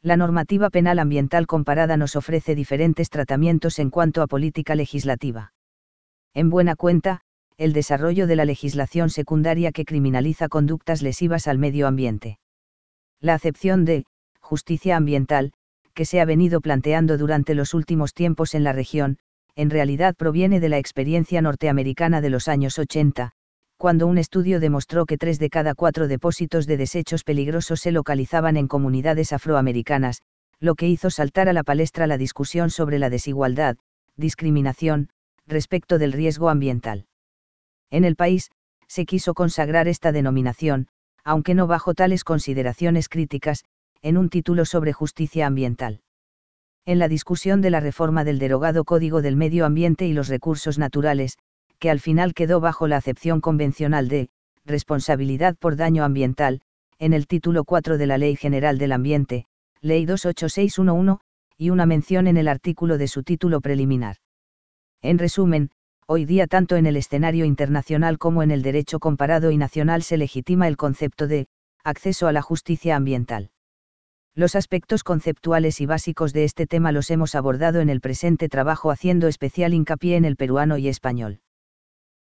La normativa penal ambiental comparada nos ofrece diferentes tratamientos en cuanto a política legislativa. En buena cuenta, el desarrollo de la legislación secundaria que criminaliza conductas lesivas al medio ambiente. La acepción de justicia ambiental, que se ha venido planteando durante los últimos tiempos en la región, en realidad proviene de la experiencia norteamericana de los años 80, cuando un estudio demostró que 3 de cada 4 depósitos de desechos peligrosos se localizaban en comunidades afroamericanas, lo que hizo saltar a la palestra la discusión sobre la desigualdad, discriminación, respecto del riesgo ambiental. En el país, se quiso consagrar esta denominación, aunque no bajo tales consideraciones críticas, en un título sobre justicia ambiental. En la discusión de la reforma del derogado Código del Medio Ambiente y los Recursos Naturales, que al final quedó bajo la acepción convencional de responsabilidad por daño ambiental, en el título 4 de la Ley General del Ambiente, Ley 28611, y una mención en el artículo de su título preliminar. En resumen, hoy día tanto en el escenario internacional como en el derecho comparado y nacional se legitima el concepto de acceso a la justicia ambiental. Los aspectos conceptuales y básicos de este tema los hemos abordado en el presente trabajo haciendo especial hincapié en el peruano y español.